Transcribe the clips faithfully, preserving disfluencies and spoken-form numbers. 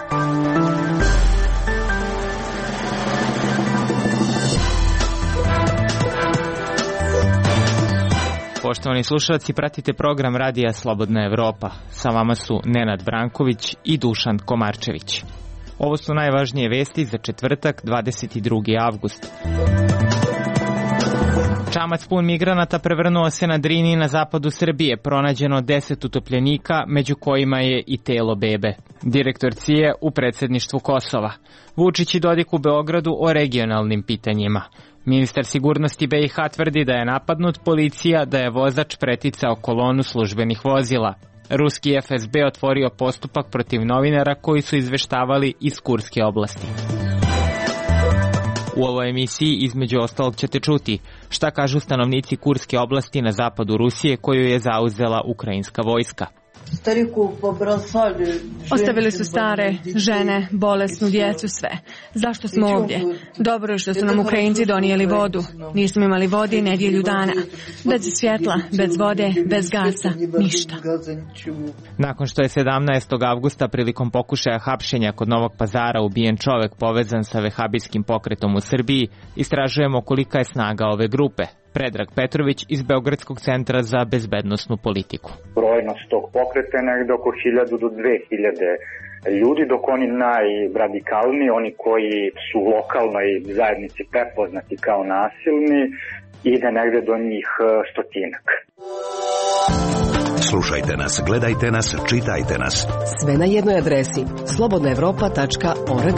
Poštovani slušalci, pratite program Radija Slobodna Evropa. Sa vama su Nenad Branković i Dušan Komarčević. Ovo su najvažnije vesti za četvrtak, dvadeset drugi avgust. Čamac pun migranata prevrnuo se na Drini na zapadu Srbije. Pronađeno deset utopljenika, među kojima je i telo bebe. Direktor C I E u predsedništvu Kosova. Vučić i Dodik u Beogradu o regionalnim pitanjima. Ministar sigurnosti B i H tvrdi da je napadnut, policija da je vozač preticao kolonu službenih vozila. Ruski F S B otvorio postupak protiv novinara koji su izveštavali iz Kurske oblasti. U ovoj emisiji između ostalog ćete čuti šta kažu stanovnici Kurske oblasti na zapadu Rusije koju je zauzela ukrajinska vojska. Ostavili su stare, žene, bolesnu djecu, sve. Zašto smo ovdje? Dobro je što su nam Ukrajinci donijeli vodu. Nismo imali vode nedjelju dana. Bez svjetla, bez vode, bez gasa, ništa. Nakon što je sedamnaestog avgusta prilikom pokušaja hapšenja kod Novog Pazara ubijen čovek povezan sa vehabijskim pokretom u Srbiji, istražujemo kolika je snaga ove grupe. Predrag Petrović iz Beogradskog centra za bezbednosnu politiku. Brojnost tog pokreta je negde oko hiljadu do dve hiljade ljudi, dok oni najradikalniji, oni koji su u lokalnoj zajednici prepoznati kao nasilni, ide negde do njih stotinak. Slušajte nas, gledajte nas, čitajte nas. Sve na jednoj adresi slobodna evropa tačka org.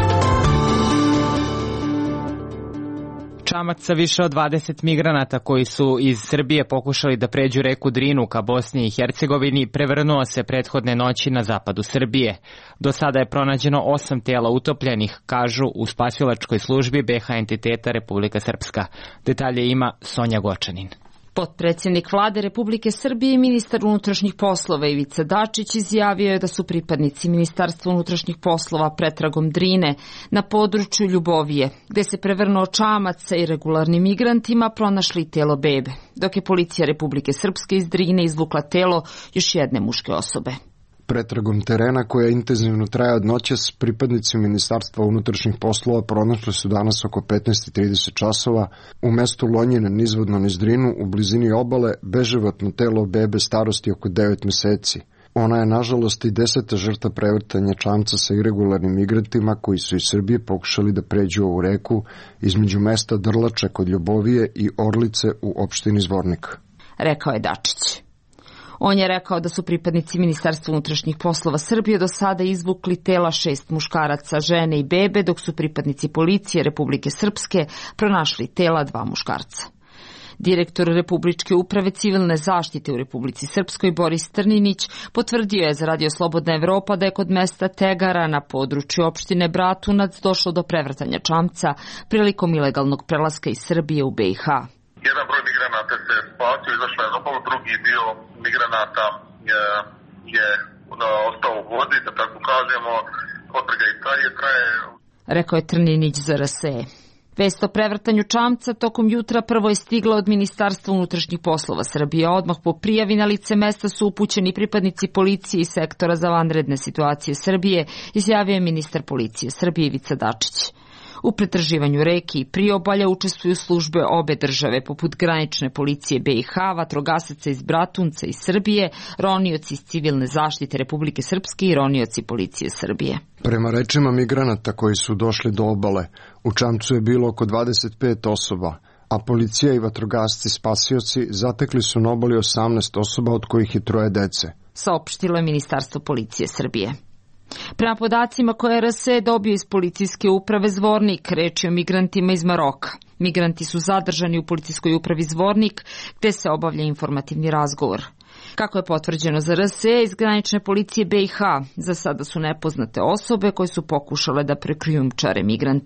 Čamac sa više od dvadeset migranata koji su iz Srbije pokušali da pređu reku Drinu ka Bosni i Hercegovini prevrnuo se prethodne noći na zapadu Srbije. Do sada je pronađeno osam tela utopljenih, kažu u spasilačkoj službi B H entiteta Republika Srpska. Detalje ima Sonja Gočanin. Potpredsjednik vlade Republike Srbije i ministar unutrašnjih poslova Ivica Dačić izjavio je da su pripadnici Ministarstva unutrašnjih poslova pretragom Drine na području Ljubovije, gde se prevrnuo čamac sa irregularnim migrantima, pronašli telo bebe, dok je policija Republike Srpske iz Drine izvukla telo još jedne muške osobe. Pretragom terena koja intenzivno traje od noćas, pripadnici Ministarstva unutrašnjih poslova pronašli su danas oko petnaest i trideset časova u mestu Lonjine nizvodno niz Drinu u blizini obale beživotno telo bebe starosti oko devet meseci. Ona je nažalost i deseta žrtva prevrtanja čamca sa irregularnim migrantima koji su iz Srbije pokušali da pređu ovu reku između mesta Drlače kod Ljubovije i Orlice u opštini Zvornik. Rekao je Dačić. On je rekao da su pripadnici Ministarstva unutrašnjih poslova Srbije do sada izvukli tela šest muškaraca, žene i bebe, dok su pripadnici policije Republike Srpske pronašli tela dva muškarca. Direktor Republičke uprave civilne zaštite u Republici Srpskoj Boris Trninić potvrdio je za Radio Slobodna Evropa da je kod mesta Tegara na području opštine Bratunac došlo do prevrtanja čamca prilikom ilegalnog prelaska iz Srbije u B i H. Jedan broj migranata se spasio, izašla je na obalu, drugi dio migranata je, je ostao u vodi, da tako kažemo, potraga i traje, traje. Rekao je Trninić za R S E. Vest o prevrtanju čamca tokom jutra prvo je stigla od Ministarstva unutrašnjih poslova Srbije. Odmah po prijavi na lice mesta su upućeni pripadnici policije i sektora za vanredne situacije Srbije, izjavio je ministar policije Srbije Ivica Dačić. U pretraživanju reke i priobalja učestvuju službe obe države, poput granične policije B i H, vatrogasaca iz Bratunca i Srbije, ronioci iz civilne zaštite Republike Srpske i ronioci policije Srbije. Prema rečima migranata koji su došli do obale, u čamcu je bilo oko dvadeset pet osoba, a policija i vatrogasci spasioci zatekli su na obali osamnaest osoba, od kojih je troje dece. Saopštilo je Ministarstvo policije Srbije. Prema podacima koje R S E dobio iz policijske uprave Zvornik, reč je o migrantima iz Maroka. Migranti su zadržani u policijskoj upravi Zvornik, gde se obavlja informativni razgovor. Kako je potvrđeno za R S E, iz granične policije B i H, za sada su nepoznate osobe koje su pokušale da prekrijumčare migrante.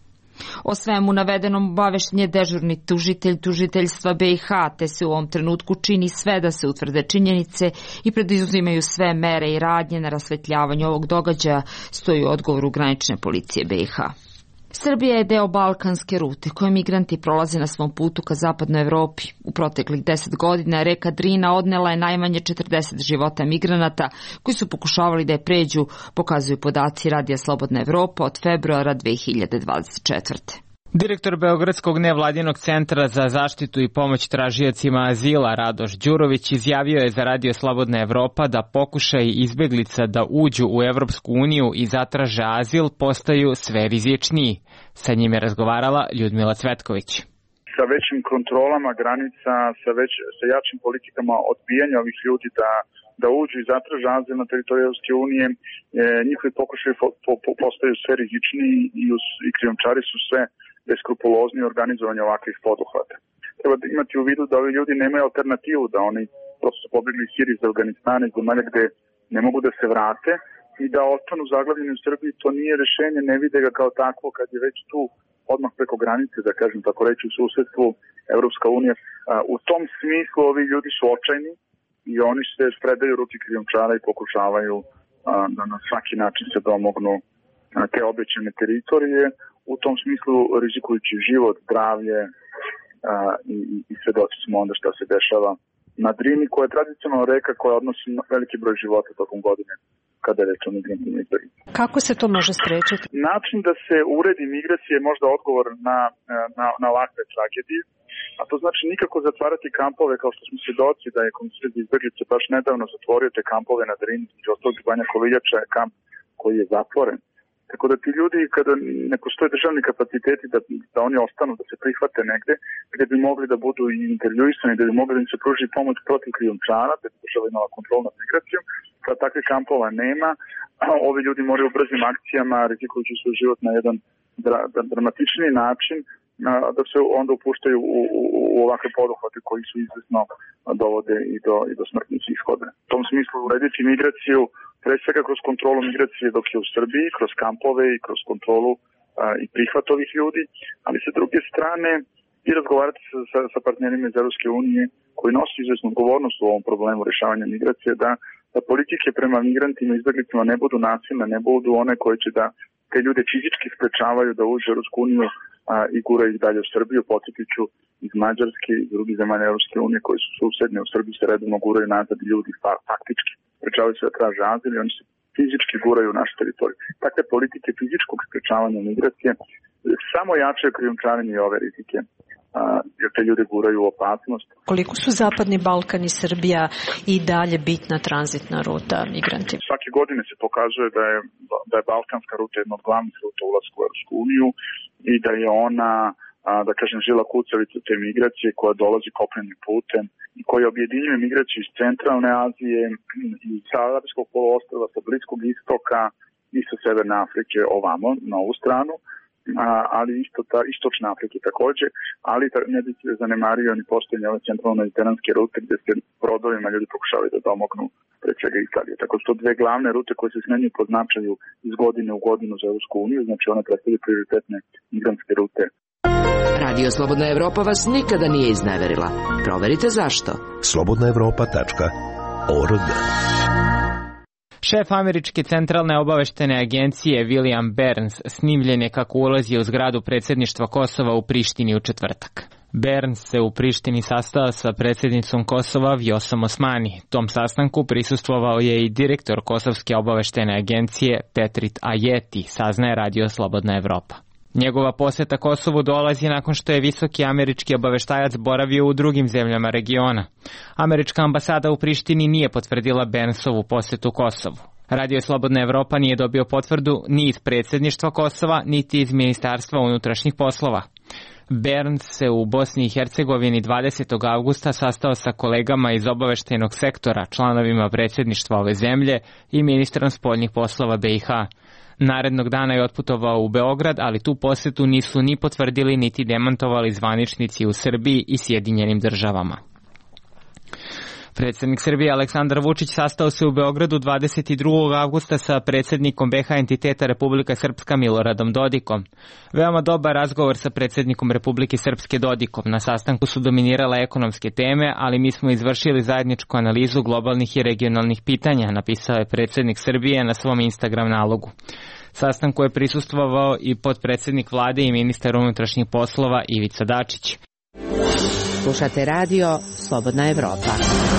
O svemu navedenom obavešten je dežurni tužitelj tužiteljstva B i H, te se u ovom trenutku čini sve da se utvrde činjenice i preduzimaju sve mere i radnje na rasvetljavanju ovog događaja, stoji u odgovoru granične policije B i H. Srbija je deo balkanske rute koje migranti prolaze na svom putu ka zapadnoj Evropi. U proteklih deset godina reka Drina odnela je najmanje četrdeset života migranata koji su pokušavali da je pređu, pokazuju podaci Radija Slobodna Evropa od februara dve hiljade dvadeset četvrte. Direktor Beogradskog nevladinog centra za zaštitu i pomoć tražiocima azila Radoš Đurović izjavio je za Radio Slobodna Evropa da pokušaj izbeglica da uđu u Evropsku uniju i zatraže azil postaju sve rizičniji. Sa njim je razgovarala Ljudmila Cvetković. Sa većim kontrolama granica, sa, već, sa jačim politikama odbijanja ovih ljudi da, da uđu i zatraže azil na teritoriju Evropske unije, e, njihovi pokušaj po, po, po, postaju sve rizičniji i, i krijumčari su sve beskrupulozni u organizovanju ovakvih poduhvata. Treba imati u vidu da ovi ljudi nemaju alternativu, da oni prosto su pobjegli iz Sirije, iz Afganistana, iz zemalja gde ne mogu da se vrate i da ostanu zaglavljeni u Srbiji. To nije rešenje, ne vide ga kao takvo kad je već tu odmah preko granice, da kažem tako reći, u susedstvu Evropska unija. U tom smislu ovi ljudi su očajni i oni se predaju ruki krijumčara i pokušavaju da na svaki način se domognu te obećane teritorije, u tom smislu rizikujući život, zdravlje a, i, i svedoci smo onda šta se dešava na Drini, koja je tradicionalna reka koja odnosi veliki broj života tokom godine kada je reč o migrantima iz Drine. Kako se to može sprečiti? Način da se uredi migracije je možda odgovor na, na, na ovakve tragedije, a to znači nikako zatvarati kampove kao što smo svedoci da je Komisija za izbeglice baš nedavno zatvorio te kampove na Drini, između ostalog Banja Koviljača je kamp koji je zatvoren. Tako da ti ljudi, kada ne postoje državni kapaciteti da, da oni ostanu, da se prihvate negde, gde bi mogli da budu i intervjuisani, da bi mogli da im se pruži pomoć protiv krijumčara, da bi država imala kontrol nad migracijom, kada takvih kampova nema, a ovi ljudi moraju u brzim akcijama, rizikujući svoj život na jedan dra, dramatičniji način, da se onda upuštaju u, u, u ovakve poduhvate koji su izvesno dovode i do, i do smrtnih ishoda. U tom smislu urediti migraciju, pre svega kroz kontrolu migracije dok je u Srbiji, kroz kampove i kroz kontrolu a, i prihvat ovih ljudi, ali sa druge strane i razgovarati sa, sa, sa partnerima iz Evropske unije koji nosi izvesnu odgovornost u ovom problemu rešavanja migracije, da, da politike prema migrantima i izbeglicama ne budu nasilne, ne budu one koje će da te ljude fizički sprečavaju da uđu u Evropsku uniju a, i guraju ih dalje u Srbiju. Podsjetiću iz Mađarske i drugih zemalja Evropske unije koji su susedne u Srbiji se redovno guraju nazad ljudi faktički sprečavaju se da traže azil i oni se fizički guraju u našu teritoriju. Takve politike fizičkog sprečavanja migracije samo jačaju krijumčarenje i ove rizike, a, jer te ljude guraju u opasnost. Koliko su Zapadni Balkan i Srbija i dalje bitna tranzitna ruta migrantima? Svake godine se pokazuje da je, da je balkanska ruta jedna od glavnih ruta ulaska u Evropsku uniju i da je ona, a, da kažem, žila kucavica te migracije koja dolazi kopnenim putem i koja objedinjuje migraciju iz centralne Azije, iz Arapskog poluostrva, sa Bliskog istoka i sa Severne Afrike ovamo, na ovu stranu, a, ali isto ta, istočne Afrike takođe, ali ta, ne bi se zanemario ni postojanje ove centralno-mediteranske rute gde se brodovima ljudi pokušavaju da domognu pre svega Italije. Tako što dve glavne rute koje se smenjuju po značaju iz godine u godinu za Evropsku uniju, znači one predstavljaju prioritetne migrantske rute. Radio Slobodna Evropa vas nikada nije izneverila. Proverite zašto. slobodna evropa tačka org. Šef američke centralne obaveštene agencije William Burns snimljen je kako ulazi u zgradu predsjedništva Kosova u Prištini u četvrtak. Burns se u Prištini sastao sa predsjednicom Kosova Vjosom Osmani. Tom sastanku prisustvovao je i direktor Kosovske obaveštene agencije Petrit Ajeti, saznaje Radio Slobodna Evropa. Njegova poseta Kosovu dolazi nakon što je visoki američki obaveštajac boravio u drugim zemljama regiona. Američka ambasada u Prištini nije potvrdila Burnsovu posetu Kosovu. Radio Slobodna Evropa nije dobio potvrdu ni iz predsjedništva Kosova, niti iz Ministarstva unutrašnjih poslova. Burns se u Bosni i Hercegovini dvadesetog avgusta sastao sa kolegama iz obaveštajnog sektora, članovima predsjedništva ove zemlje i ministrom spoljnih poslova be i ha. Narednog dana je otputovao u Beograd, ali tu posetu nisu ni potvrdili niti demantovali zvaničnici u Srbiji i Sjedinjenim državama. Predsjednik Srbije Aleksandar Vučić sastao se u Beogradu dvadeset drugog avgusta sa predsjednikom be ha entiteta Republika Srpska Miloradom Dodikom. Veoma dobar razgovor sa predsjednikom Republike Srpske Dodikom. Na sastanku su dominirale ekonomske teme, ali mi smo izvršili zajedničku analizu globalnih i regionalnih pitanja, napisao je predsjednik Srbije na svom Instagram nalogu. Sastanku je prisustvovao i potpredsjednik vlade i ministar unutrašnjih poslova Ivica Dačić. Slušate radio Slobodna Evropa.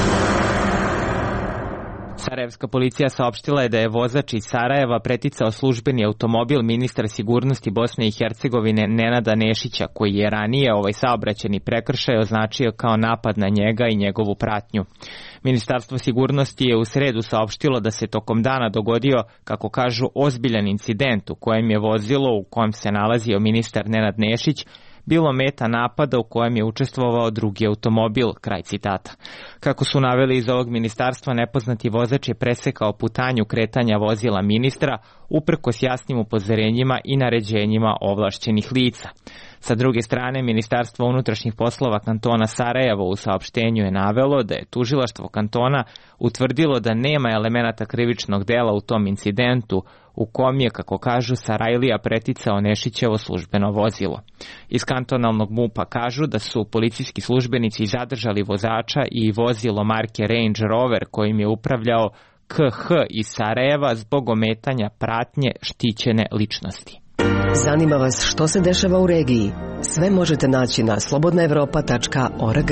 Sarajevska policija saopštila je da je vozač iz Sarajeva preticao službeni automobil ministra sigurnosti Bosne i Hercegovine Nenada Nešića, koji je ranije ovaj saobraćajni prekršaj označio kao napad na njega i njegovu pratnju. Ministarstvo sigurnosti je u sredu saopštilo da se tokom dana dogodio, kako kažu, ozbiljan incident u kojem je vozilo u kojem se nalazio ministar Nenad Nešić bilo meta napada u kojem je učestvovao drugi automobil, kraj citata. Kako su naveli iz ovog ministarstva, nepoznati vozač je presekao putanju kretanja vozila ministra uprkos jasnim upozorenjima i naređenjima ovlašćenih lica. Sa druge strane, Ministarstvo unutrašnjih poslova kantona Sarajevo u saopštenju je navelo da je tužilaštvo kantona utvrdilo da nema elemenata krivičnog dela u tom incidentu u kom je, kako kažu, Sarajlija preticao Nešićevo službeno vozilo. Iz kantonalnog MUP-a kažu da su policijski službenici zadržali vozača i vozilo marke Range Rover kojim je upravljao K H iz Sarajeva zbog ometanja pratnje štićene ličnosti. Zanima vas što se dešava u regiji? Sve možete naći na slobodna evropa tačka org.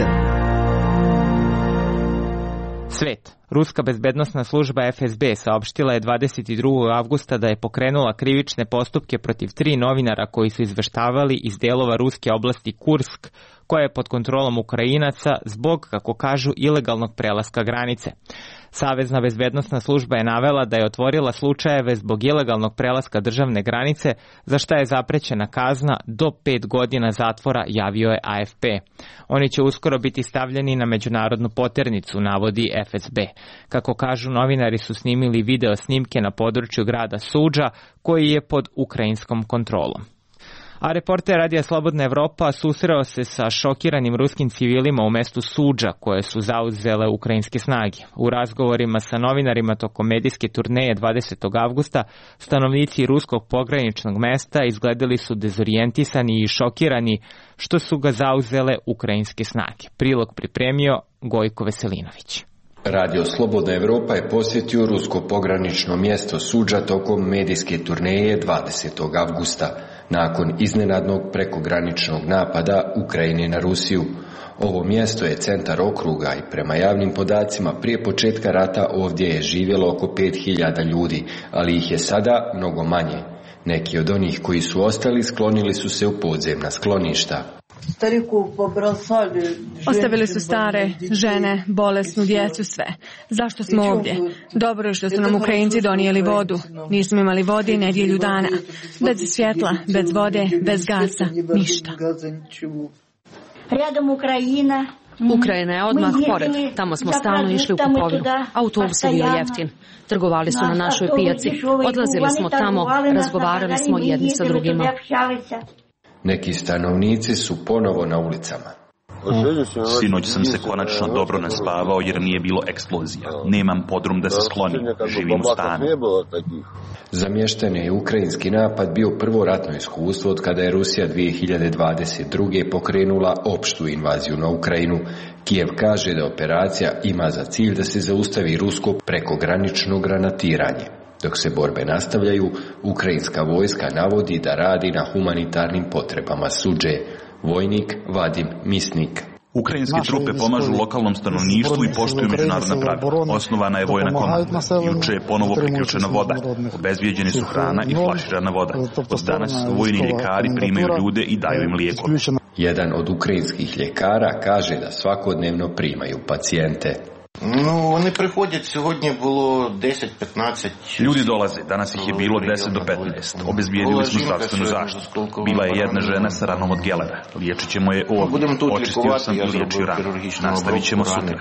Svet. Ruska bezbednosna služba F S B saopštila je dvadeset drugog avgusta da je pokrenula krivične postupke protiv tri novinara koji su izveštavali iz delova ruske oblasti Kursk, koja je pod kontrolom Ukrajinaca zbog, kako kažu, ilegalnog prelaska granice. Savezna bezbednosna služba je navela da je otvorila slučajeve zbog ilegalnog prelaska državne granice, za šta je zaprećena kazna do pet godina zatvora, javio je A F P. Oni će uskoro biti stavljeni na međunarodnu poternicu, navodi F S B. Kako kažu, novinari su snimili video snimke na području grada Suđa, koji je pod ukrajinskom kontrolom. A reporter Radija Slobodna Evropa susreo se sa šokiranim ruskim civilima u mestu Suđa koje su zauzele ukrajinske snage. U razgovorima sa novinarima tokom medijske turneje dvadesetog avgusta stanovnici ruskog pograničnog mesta izgledali su dezorijentisani i šokirani što su ga zauzele ukrajinske snage. Prilog pripremio Gojko Veselinović. Radio Slobodna Evropa je posjetio rusko pogranično mjesto Suđa tokom medijske turneje dvadesetog avgusta. Nakon iznenadnog prekograničnog napada Ukrajine na Rusiju. Ovo mjesto je centar okruga i prema javnim podacima prije početka rata ovdje je živjelo oko pet hiljada ljudi, ali ih je sada mnogo manje. Neki od onih koji su ostali sklonili su se u podzemna skloništa. Ostavili su stare, žene, bolesnu djecu, sve. Zašto smo ovdje? Dobro je što su nam Ukrajinci donijeli vodu. Nismo imali vode nedjelju dana. Bez svjetla, bez vode, bez gasa, ništa. Ukrajina je odmah pored. Tamo smo stalno išli u kupovinu. Autobus je bio jeftin. Trgovali su na našoj pijaci. Odlazili smo tamo, razgovarali smo jedni sa drugima. Neki stanovnici su ponovo na ulicama. Sinoć sam se konačno dobro naspavao jer nije bilo eksplozija. Nemam podrum da se sklonim. Živim u stanu. Za mještane je ukrajinski napad bio prvo ratno iskustvo od kada je Rusija dvije hiljade dvadeset druge pokrenula opštu invaziju na Ukrajinu. Kijev kaže da operacija ima za cilj da se zaustavi rusko prekogranično granatiranje. Dok se borbe nastavljaju, ukrajinska vojska navodi da radi na humanitarnim potrebama Suđe. Vojnik Vadim Misnik. Ukrajinske trupe pomažu lokalnom stanovništvu i poštuju međunarodna pravila. Osnovana je vojna komanda. Juče je ponovo priključena voda. Obezbijeđeni su hrana i flaširana voda. Od danas vojni ljekari primaju ljude i daju im lijekove. Jedan od ukrajinskih ljekara kaže da svakodnevno primaju pacijente. No, oni prihodять, сьогодні було deset do petnaest. Ljudi dolaze, danas ih je bilo deset do petnaest. Obezbijedili smo zdravstvenu zaštitu. Bila je jedna žena sa ranom od gelera. Liječit ćemo je ovdje. Očistio sam i liječio ranu. Nastavit ćemo sutra.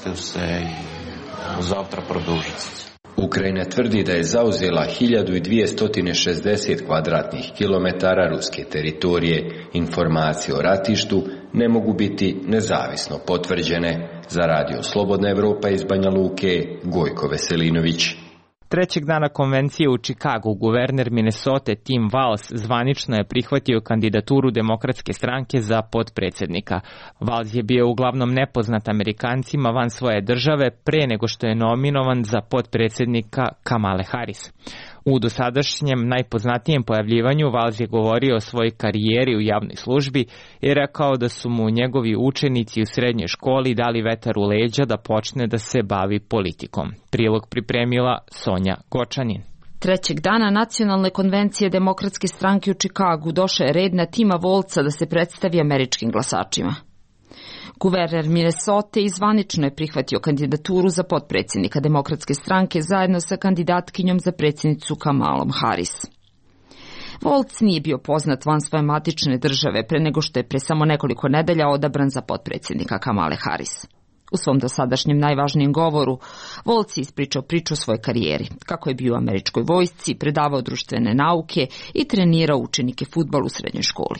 Завтра продовжиться. Ukrajina tvrdi da je zauzela hiljadu dvjesto šezdeset kvadratnih kilometara ruske teritorije. Informacije o ratištu ne mogu biti nezavisno potvrđene. Za Radio Slobodna Evropa iz Banja Luke, Gojko Veselinović. Trećeg dana konvencije u Čikagu guverner Minnesota Tim Walz zvanično je prihvatio kandidaturu Demokratske stranke za potpredsjednika. Walz je bio uglavnom nepoznat Amerikancima van svoje države pre nego što je nominovan za potpredsjednika Kamale Harris. U dosadašnjem najpoznatijem pojavljivanju Valls je govorio o svojoj karijeri u javnoj službi i rekao da su mu njegovi učenici u srednjoj školi dali vetar u leđa da počne da se bavi politikom. Prilog pripremila Sonja Gočanin. Trećeg dana nacionalne konvencije Demokratske stranke u Čikagu došao je red na Tima Waldsa da se predstavi američkim glasačima. Guverner Minnesota zvanično je prihvatio kandidaturu za potpredsjednika Demokratske stranke zajedno sa kandidatkinjom za predsjednicu Kamalom Harris. Walds nije bio poznat van svoje matične države pre nego što je pre samo nekoliko nedelja odabran za potpredsjednika Kamale Harris. U svom dosadašnjem najvažnijem govoru, Walds je ispričao priču o svojoj karijeri, kako je bio u američkoj vojsci, predavao društvene nauke i trenirao učenike fudbal u srednjoj školi.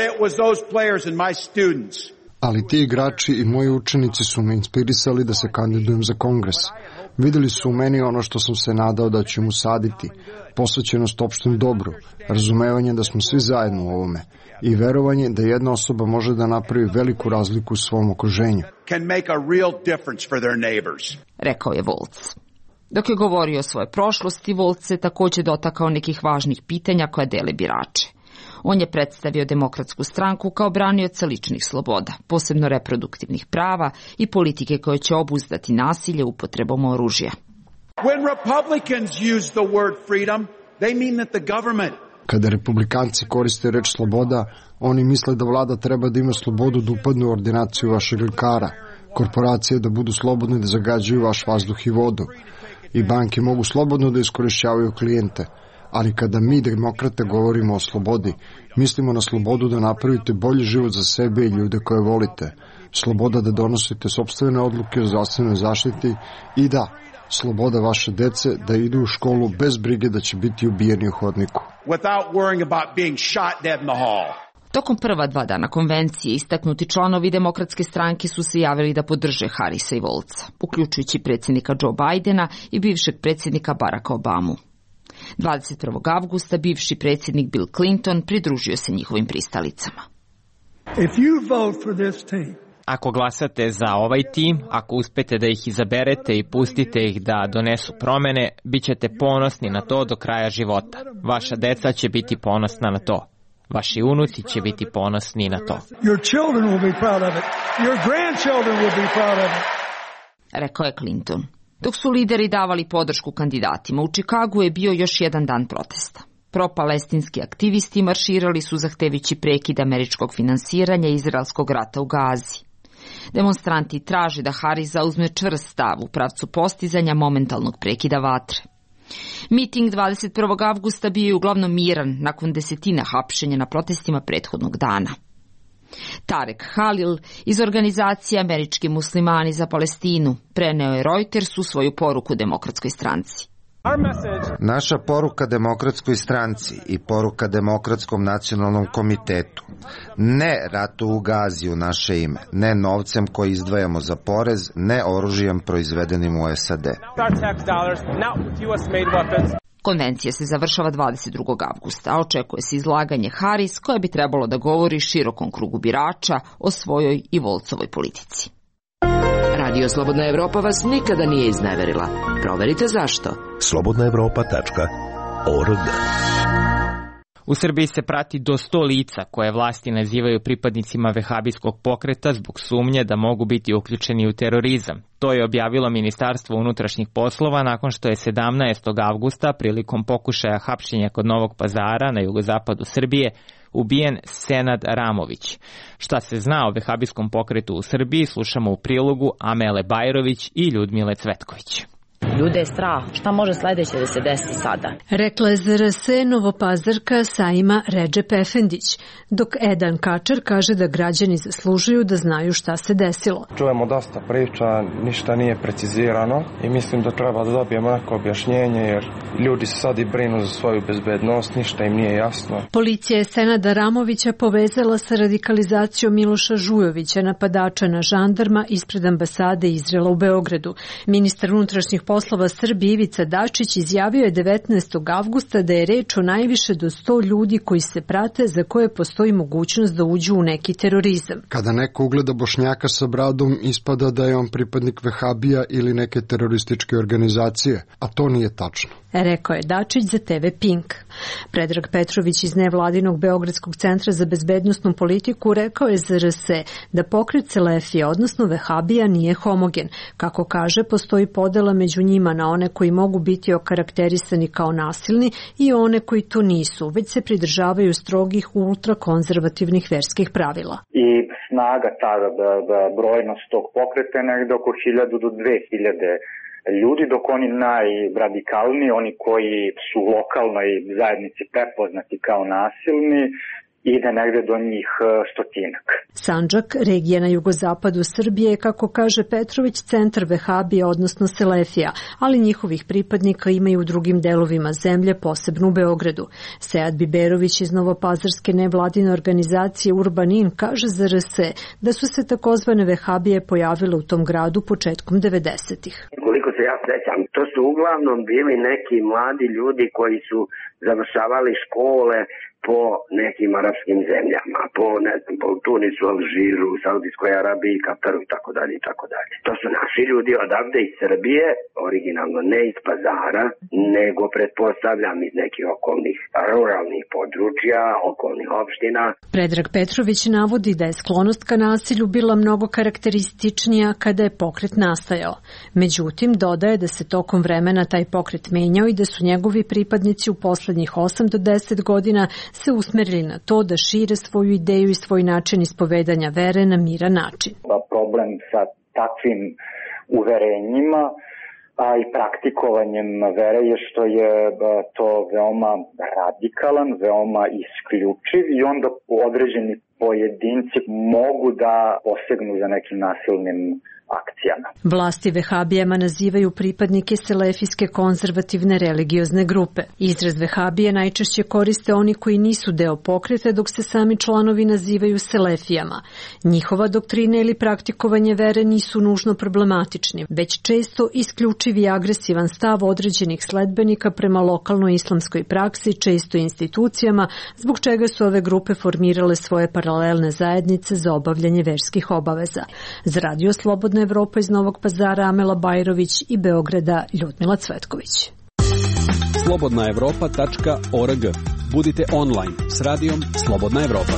Ali ti igrači i moji učenici su me inspirisali da se kandidujem za kongres. Videli su u meni ono što sam se nadao da ću mu saditi, posvećenost opštem dobru, razumevanje da smo svi zajedno u ovome i verovanje da jedna osoba može da napravi veliku razliku u svom okruženju. Rekao je Walds. Dok je govorio o svojoj prošlosti, Walds se također dotakao nekih važnih pitanja koja dele birače. On je predstavio Demokratsku stranku kao branioca ličnih sloboda, posebno reproduktivnih prava i politike koje će obuzdati nasilje upotrebom oružja. Kada republikanci koriste reč sloboda, oni misle da vlada treba da ima slobodu da upadne u ordinaciju vašeg lekara, korporacije da budu slobodne da zagađuju vaš vazduh i vodu i banke mogu slobodno da iskorišćavaju klijente. Ali kada mi, demokrate, govorimo o slobodi, mislimo na slobodu da napravite bolji život za sebe i ljude koje volite, sloboda da donosite sopstvene odluke o zdravstvenoj zaštiti i da, sloboda vaše dece da idu u školu bez brige da će biti ubijeni u hodniku. Tokom prva dva dana konvencije istaknuti članovi Demokratske stranke su se javili da podrže Harrisa i Waldsa, uključujući predsjednika Joe Bidena i bivšeg predsjednika Baracka Obamu. dvadeset prvog avgusta bivši predsjednik Bill Clinton pridružio se njihovim pristalicama. Ako glasate za ovaj tim, ako uspete da ih izaberete i pustite ih da donesu promene, bit ćete ponosni na to do kraja života. Vaša deca će biti ponosna na to. Vaši unuci će biti ponosni na to. Rekao je Clinton. Dok su lideri davali podršku kandidatima, u Čikagu je bio još jedan dan protesta. Pro-palestinski aktivisti marširali su zahtevići prekid američkog finansiranja izraelskog rata u Gazi. Demonstranti traže da Harris zauzme čvrst stav u pravcu postizanja momentalnog prekida vatre. Miting dvadeset prvog avgusta bio je uglavnom miran nakon desetina hapšenja na protestima prethodnog dana. Tarek Halil iz organizacije Američki muslimani za Palestinu preneo je Reutersu svoju poruku Demokratskoj stranci. Naša poruka Demokratskoj stranci i poruka Demokratskom nacionalnom komitetu. Ne ratu u Gazi u naše ime, ne novcem koji izdvajamo za porez, ne oružjem proizvedenim u S A D. Konvencija se završava dvadeset drugog avgusta, a očekuje se izlaganje Harris koje bi trebalo da govori širokom krugu birača o svojoj i Waldsovoj politici. Radio Slobodna Evropa vas nikada nije izneverila. Proverite zašto. slobodna evropa tačka org. U Srbiji se prati do sto lica koje vlasti nazivaju pripadnicima vehabijskog pokreta zbog sumnje da mogu biti uključeni u terorizam. To je objavilo Ministarstvo unutrašnjih poslova nakon što je sedamnaestog avgusta prilikom pokušaja hapšenja kod Novog Pazara na jugozapadu Srbije ubijen Senad Ramović. Šta se zna o vehabijskom pokretu u Srbiji slušamo u prilogu Amele Bajrović i Ljudmile Cvetković. Ljude je strah. Šta može sledeće da se desi sada? Rekla je Z R S Novopazarka Saima Redžep Efendić, dok Edan Kačar kaže da građani zaslužuju da znaju šta se desilo. Čujemo dosta priča, ništa nije precizirano i mislim da treba da dobijemo neko objašnjenje jer ljudi se sad i brinu za svoju bezbednost, ništa im nije jasno. Policija je Senada Ramovića povezala sa radikalizacijom Miloša Žujovića, napadača na žandarma ispred ambasade Izraela u Beogradu. Ministar unutrašnjih poslova Srbije Ivica Dačić izjavio je devetnaestog avgusta da je reč o najviše do sto ljudi koji se prate za koje postoji mogućnost da uđu u neki terorizam. Kada neko ugleda Bošnjaka sa bradom, ispada da je on pripadnik Vehabija ili neke terorističke organizacije, a to nije tačno. rekao je Dačić za te ve Pink. Predrag Petrović iz nevladinog Beogradskog centra za bezbednosnu politiku rekao je za er es da pokret Selefija, odnosno vehabija, nije homogen. Kako kaže, postoji podela među njima na one koji mogu biti okarakterisani kao nasilni i one koji to nisu, već se pridržavaju strogih ultrakonzervativnih verskih pravila. I snaga, ta brojnost tog pokreta je negde oko hiljadu do dve hiljade ljudi, dok oni najradikalniji, oni koji su u lokalnoj zajednici prepoznati kao nasilni, ide negde do njih stotinak. Sandžak, regija na jugozapadu Srbije, je, kako kaže Petrović, centar vehabija, odnosno Selefija, ali njihovih pripadnika ima i u drugim delovima zemlje, posebno u Beogradu. Sead Biberović iz novopazarske nevladine organizacije Urbanin kaže za er es da su se takozvane vehabije pojavile u tom gradu početkom devedesetih. Koliko se ja sećam, to su uglavnom bili neki mladi ljudi koji su završavali škole po nekim arapskim zemljama, po, ne znam, po Tunisu, Alžiru, Saudijskoj Arabiji, Kataru i tako dalje i tako dalje. To su naši ljudi odavde iz Srbije, originalno ne iz Pazara, nego pretpostavljam iz nekih okolnih ruralnih područja, okolnih opština. Predrag Petrović navodi da je sklonost ka nasilju bila mnogo karakterističnija kada je pokret nastajao. Međutim, dodaje da se tokom vremena taj pokret menjao i da su njegovi pripadnici u poslednjih osam do deset godina se usmerili na to da šire svoju ideju i svoj način ispovedanja vere na miran način. Problem sa takvim uverenjima a i praktikovanjem vere je što je to veoma radikalan, veoma isključiv i onda određeni pojedinci mogu da posegnu za nekim nasilnim akcijama. Vlasti vehabijama nazivaju pripadnike selefijske konzervativne religiozne grupe. Izraz vehabije najčešće koriste oni koji nisu deo pokreta, dok se sami članovi nazivaju selefijama. Njihova doktrina ili praktikovanje vere nisu nužno problematični, već često isključiv i agresivan stav određenih sledbenika prema lokalnoj islamskoj praksi, često institucijama, zbog čega su ove grupe formirale svoje paralelne zajednice za obavljanje verskih obaveza. Za Radio Slobodna Evropa iz Novog Pazara Amela Bajrović i Beograda Ljudmila Cvetković. slobodna evropa tačka org. Budite online s radijom Slobodna Evropa.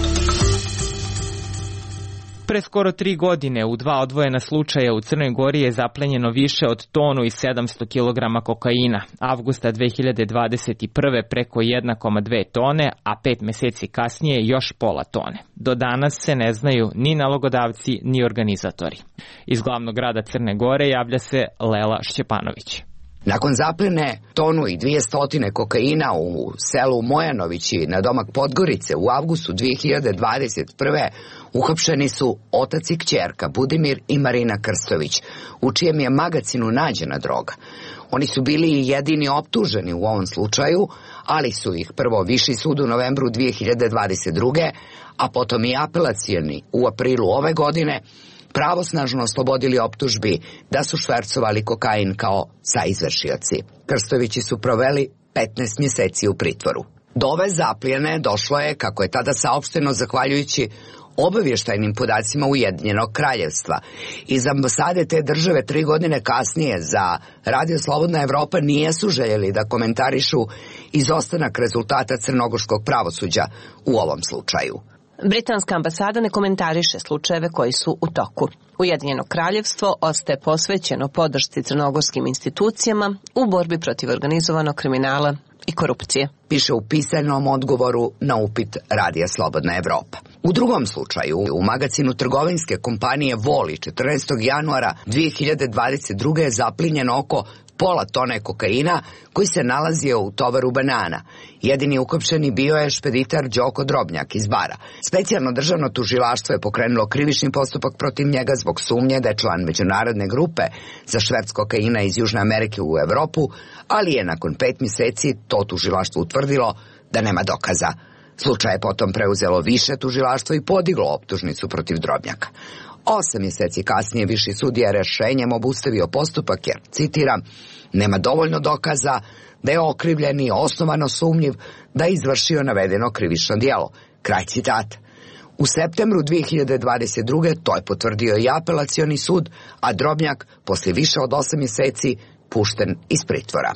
Pre skoro tri godine u dva odvojena slučaja u Crnoj Gori je zaplenjeno više od tonu i sedamsto kilograma kokaina. Avgusta dve hiljade dvadeset prve preko jedna zarez dve tone, a pet meseci kasnije još pola tone. Do danas se ne znaju ni nalogodavci ni organizatori. Iz glavnog grada Crne Gore javlja se Lela Šćepanović. Nakon zapljene tonu i dvije stotine kokaina u selu Mojanovići na domak Podgorice u avgustu dve hiljade dvadeset prve uhapšeni su otac i kćerka Budimir i Marina Krstović, u čijem je magacinu nađena droga. Oni su bili i jedini optuženi u ovom slučaju, ali su ih prvo Viši sud u novembru dve hiljade dvadeset druge, a potom i apelacioni u aprilu ove godine pravosnažno oslobodili optužbi da su švercovali kokain kao saizvršioci. Krstovići su proveli petnaest mjeseci u pritvoru. Do ove zaplijene došlo je, kako je tada saopšteno, zahvaljujući obavještajnim podacima Ujedinjenog kraljevstva. Iz ambasade te države tri godine kasnije za Radio Slobodna Evropa nijesu željeli da komentarišu izostanak rezultata crnogorskog pravosuđa u ovom slučaju. Britanska ambasada ne komentariše slučajeve koji su u toku. Ujedinjeno kraljevstvo ostaje posvećeno podršci crnogorskim institucijama u borbi protiv organizovanog kriminala i korupcije. Piše u pisanom odgovoru na upit Radija Slobodna Evropa. U drugom slučaju, u magacinu trgovinske kompanije Voli četrnaestog januara dve hiljade dvadeset druge je zaplinjeno oko pola tone kokaina koji se nalazio u tovaru banana. Jedini uhapšeni bio je špeditar Đoko Drobnjak iz Bara. Specijalno državno tužilaštvo je pokrenulo krivični postupak protiv njega zbog sumnje da je član međunarodne grupe za šverc kokaina iz Južne Amerike u Evropu, ali je nakon pet mjeseci to tužilaštvo utvrdilo da nema dokaza. Slučaj je potom preuzelo više tužilaštvo i podiglo optužnicu protiv Drobnjaka. Osam mjeseci kasnije Viši sud je rješenjem obustavio postupak jer, citiram, nema dovoljno dokaza da je okrivljeni osnovano sumnjiv da je izvršio navedeno krivično djelo. Kraj citata. U septembru dve hiljade dvadeset druge to je potvrdio i apelacioni sud, a Drobnjak poslije više od osam mjeseci pušten iz pritvora.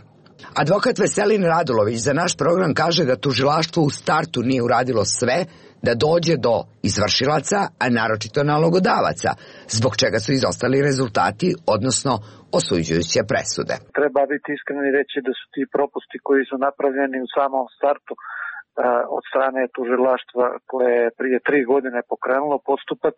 Advokat Veselin Radulović za naš program kaže da tužilaštvo u startu nije uradilo sve da dođe do izvršilaca, a naročito nalogodavaca, zbog čega su izostali rezultati, odnosno osuđujuće presude. Treba biti iskren i reći da su ti propusti koji su napravljeni u samom startu od strane tužilaštva koje je prije tri godine pokrenulo postupak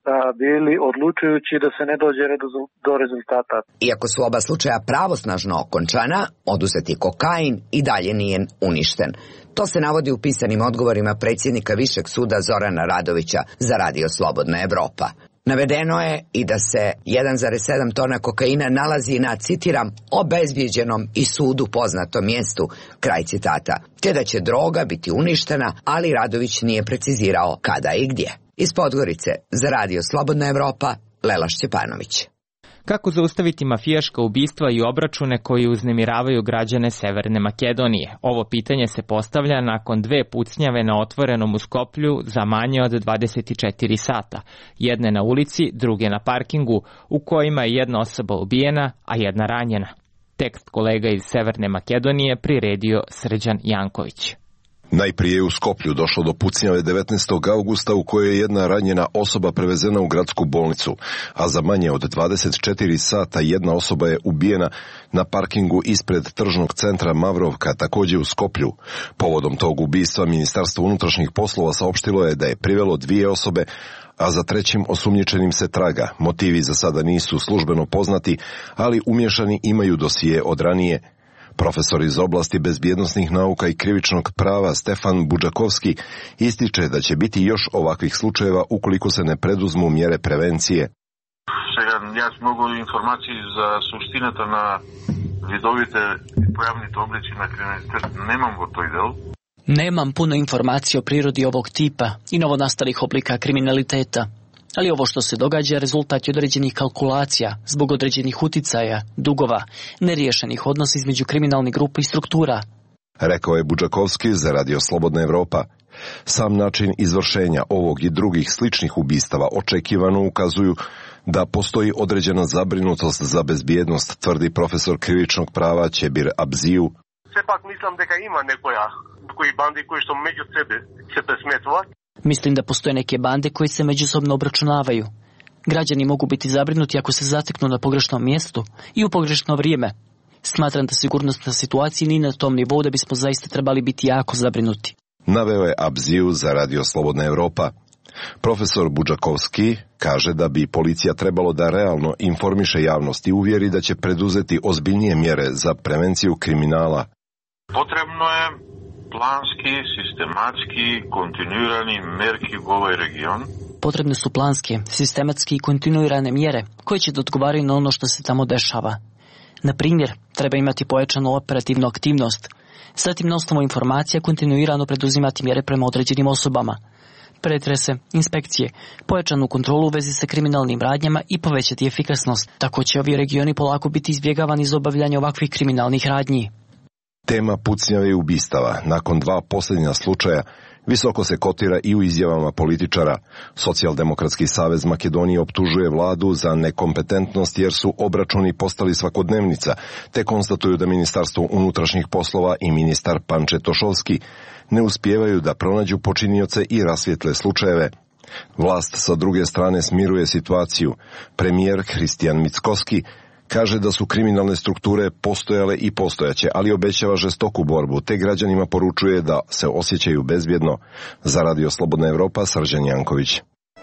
bili odlučujući da se ne dođe do rezultata. Iako su oba slučaja pravosnažno okončana, oduzeti kokain i dalje nije uništen. To se navodi u pisanim odgovorima predsjednika Višeg suda Zorana Radovića za Radio Slobodna Evropa. Navedeno je i da se jedan zarez sedam tona kokaina nalazi na, citiram, obezbijeđenom i sudu poznatom mjestu, kraj citata, te da će droga biti uništena, ali Radović nije precizirao kada i gdje. Iz Podgorice za Radio Slobodna Evropa, Lela Šćepanović. Kako zaustaviti mafijaška ubistva i obračune koji uznemiravaju građane Severne Makedonije? Ovo pitanje se postavlja nakon dve pucnjave na otvorenom u Skoplju za manje od dvadeset četiri sata. Jedne na ulici, druge na parkingu, u kojima je jedna osoba ubijena, a jedna ranjena. Tekst kolega iz Severne Makedonije priredio Srđan Janković. Najprije je u Skoplju došlo do pucnjave devetnaestog avgusta u kojoj je jedna ranjena osoba prevezena u gradsku bolnicu, a za manje od dvadeset četiri sata jedna osoba je ubijena na parkingu ispred tržnog centra Mavrovka, također u Skoplju. Povodom tog ubistva Ministarstvo unutrašnjih poslova saopštilo je da je privelo dvije osobe, a za trećim osumnjičenim se traga. Motivi za sada nisu službeno poznati, ali umješani imaju dosije od ranije. Profesor iz oblasti bezbjednosnih nauka i krivičnog prava Stefan Budžakovski ističe da će biti još ovakvih slučajeva ukoliko se ne preduzmu mjere prevencije. Сега, јас многу информации за суштината на видовите појавните облици на криминалитет немам во тој дел. Nemam puno informacije o prirodi ovog tipa i novonastalih oblika kriminaliteta, ali ovo što se događa je rezultat određenih kalkulacija zbog određenih uticaja, dugova, neriješenih odnosa između kriminalnih grupa i struktura. Rekao je Budžakovski za Radio Slobodna Evropa. Sam način izvršenja ovog i drugih sličnih ubistava očekivano ukazuju da postoji određena zabrinutost za bezbjednost, tvrdi profesor krivičnog prava Ćebir Abziju. Сепак мислам дека има некоја кои банди кои што меѓу себе се пресметуваат. Mislim da postoje neke bande koje se međusobno obračunavaju. Građani mogu biti zabrinuti ako se zateknu na pogrešnom mjestu i u pogrešno vrijeme. Smatram da sigurnosna situacija nije na tom nivou da bismo zaista trebali biti jako zabrinuti. Naveo je Abziju za Radio Slobodna Evropa. Profesor Budžakovski kaže da bi policija trebalo da realno informiše javnost i uvjeri da će preduzeti ozbiljnije mjere za prevenciju kriminala. Potrebno je planski, sistematski, kontinuirani merki u ovaj region. Potrebne su planske, sistematske i kontinuirane mjere koje će da odgovaraju na ono što se tamo dešava. Na primjer, treba imati pojačanu operativnu aktivnost, zatim na osnovu informacija kontinuirano preduzimati mjere prema određenim osobama, pretrese, inspekcije, pojačanu kontrolu u vezi sa kriminalnim radnjama i povećati efikasnost. Tako će ovi regioni polako biti izbjegavani iz obavljanja ovakvih kriminalnih radnji. Tema pucnjave i ubistava nakon dva posljednja slučaja visoko se kotira i u izjavama političara. Socijaldemokratski savez Makedonije optužuje vladu za nekompetentnost jer su obračuni postali svakodnevnica, te konstatuju da Ministarstvo unutrašnjih poslova i ministar Panče Tošovski ne uspijevaju da pronađu počinioce i rasvijetle slučajeve. Vlast sa druge strane smiruje situaciju. Premijer Hristijan Mickoski kaže da su kriminalne strukture postojale i postojaće, ali obećava žestoku borbu, te građanima poručuje da se osjećaju bezbjedno. Za Radio Slobodna Evropa, Srđan Janković.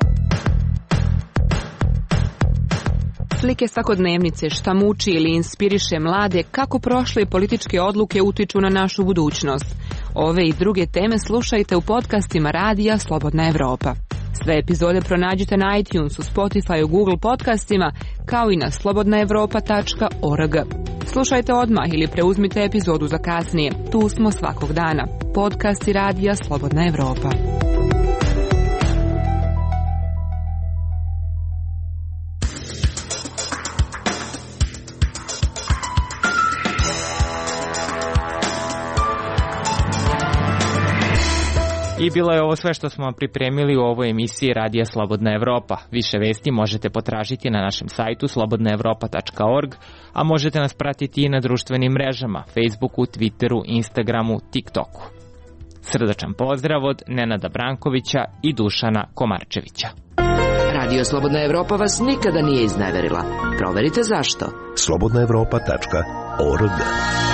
Slike svakodnevnice, šta muči ili inspiriše mlade, kako prošle političke odluke utiču na našu budućnost. Ove i druge teme slušajte u podcastima Radija Slobodna Evropa. Sve epizode pronađite na iTunesu, Spotifyu, Google podcastima, kao i na slobodna evropa tačka org. Slušajte odmah ili preuzmite epizodu za kasnije. Tu smo svakog dana. Podcasti Radija Slobodna Evropa. I bilo je ovo sve što smo vam pripremili u ovoj emisiji Radija Slobodna Evropa. Više vesti možete potražiti na našem sajtu slobodna evropa tačka org, a možete nas pratiti i na društvenim mrežama, Facebooku, Twitteru, Instagramu, TikToku. Srdačan pozdrav od Nenada Brankovića i Dušana Komarčevića. Radio Slobodna Evropa vas nikada nije izneverila. Proverite zašto. slobodna evropa tačka org